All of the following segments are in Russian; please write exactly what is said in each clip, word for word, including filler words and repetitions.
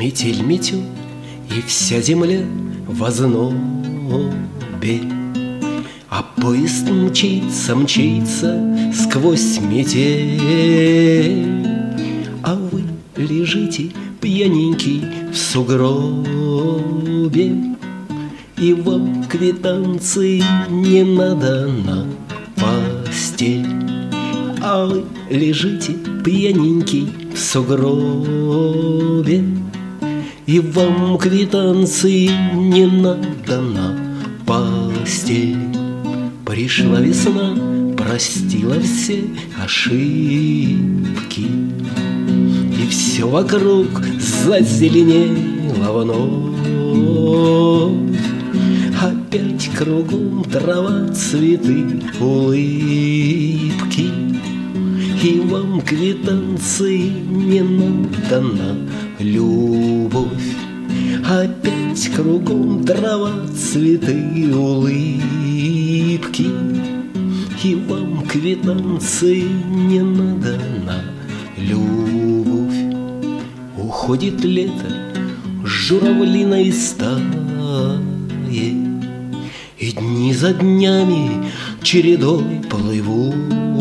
Метель метет, и вся земля в ознобе, а поезд мчится, мчится сквозь метель. А вы лежите пьяненький в сугробе, и вам квитанции не надо на постель. А вы лежите пьяненький в сугробе, и вам квитанции не надо на постель. Пришла весна, простила все ошибки, и все вокруг зазеленело вновь. Опять кругом трава, цветы, улыбки, и вам квитанции не надо на любовь. Опять кругом трава, цветы, улыбки, и вам квитанции не надо на любовь. Уходит лето журавлиной стаей, и дни за днями чередой плывут,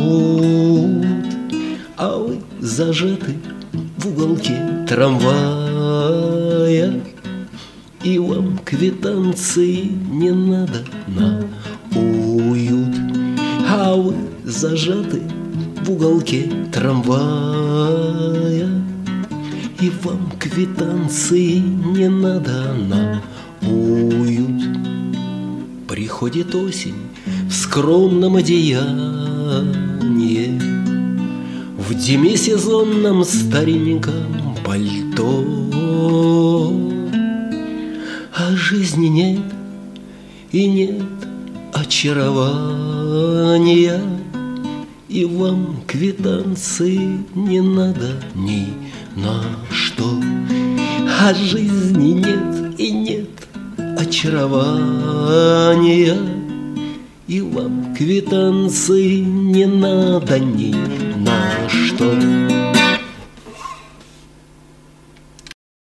а вы зажаты в уголке трамвая, и вам квитанции не надо на уют. А вы зажаты в уголке трамвая, и вам квитанции не надо на уют. Приходит осень в скромном одеянии, в демисезонном стареньком пальто, а жизни нет и нет очарования, и вам квитанции не надо ни на что. А жизни нет и нет очарования, и вам квитанции не надо ни на что.